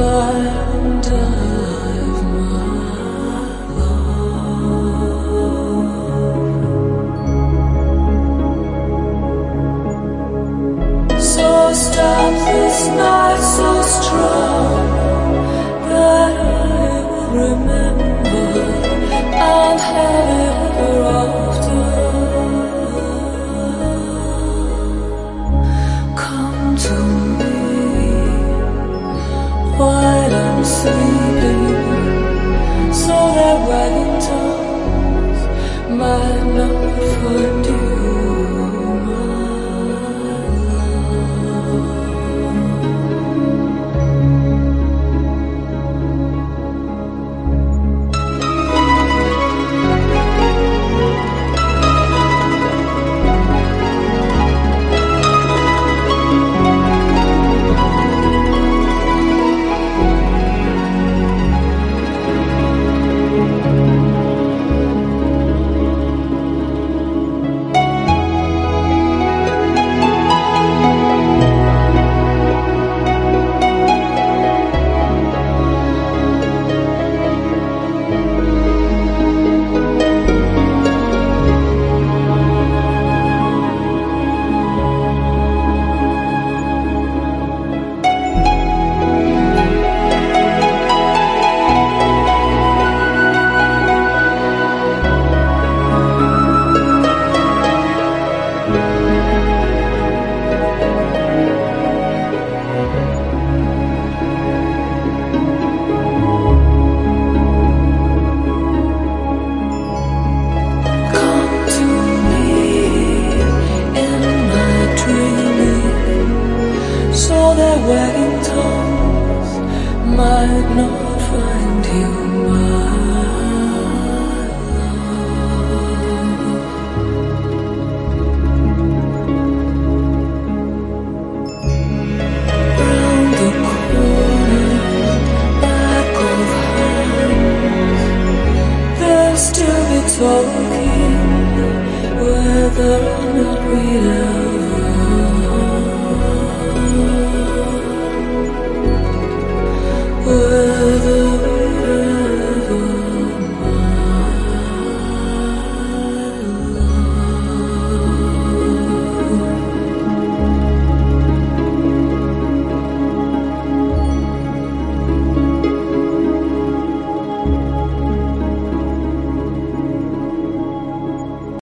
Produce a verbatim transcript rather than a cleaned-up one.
kind of my love. So stop this night so strong that I will remember and ever after. Come to me while I'm sleeping, so that wagging tongues might not find you. Wagging tongues might not find you, my love. Round the corner, back of hands, they'll still be talking whether or not we love.